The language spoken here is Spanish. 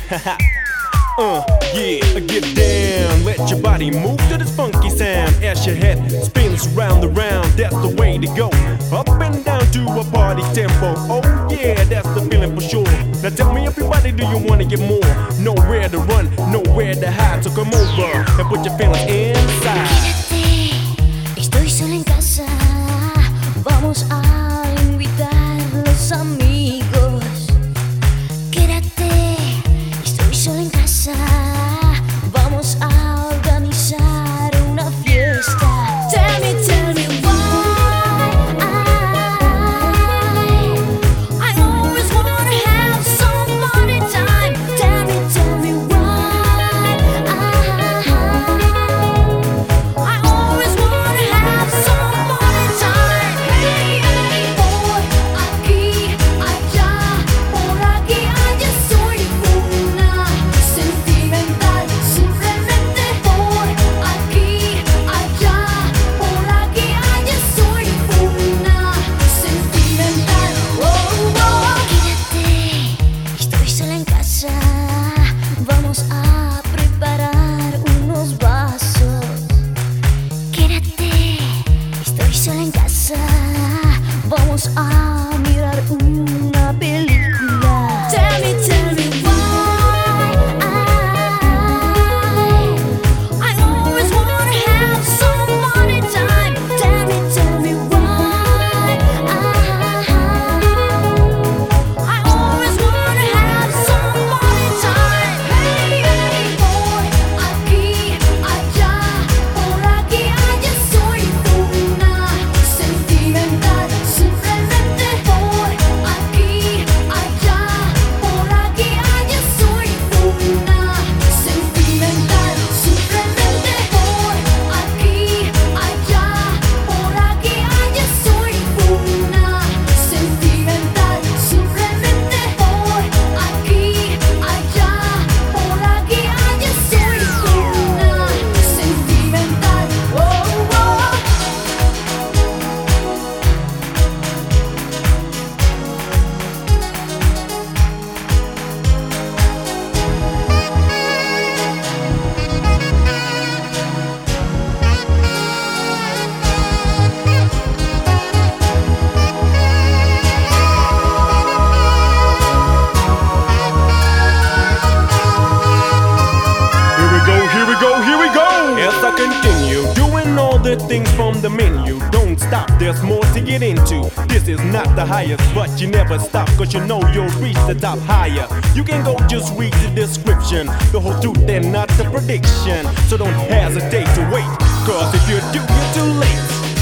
Yeah, get down, let your body move to this funky sound. As your head spins round and round, that's the way to go. Up and down to a party tempo. Oh yeah, that's the feeling for sure. Now tell me everybody, do you wanna get more? Nowhere to run, nowhere to hide. So come over and put your feelings inside. Quédate, estoy sola en casa. Vamos a invitar a los amigos. Quédate, estoy sola en casa. Vamos a organizar una fiesta. Tell me why I always wanna have some party time. Tell me why I always wanna have some party time. Hey, hey, por aquí, allá, por aquí, allá soy una sentimental. Simplemente por aquí, allá, por aquí, allá soy una sentimental. Oh, oh. Quédate, estoy sola en casa. Vamos a preparar unos vasos. Quédate, estoy sola en casa. Vamos a mirar una película. Tell me why I always wanna have some party time. Tell me why I always wanna have some party time. Hey, hey, por aquí, allá, por aquí, allá soy una sentimental. Simplemente por aquí, allá, por aquí, allá soy una sentimental. Simplemente por aquí, allá, por aquí, allá soy una sentimental. Simplemente por aquí, allá, por aquí, allá soy una sentimental. Oh, oh. Here we go. As I continue doing all the things from the menu, don't stop, there's more to get into. This is not the highest, but you never stop, cause you know you'll reach the top higher. You can go just read the description, the whole truth and not the prediction. So don't hesitate to wait, cause if you do, you're too late.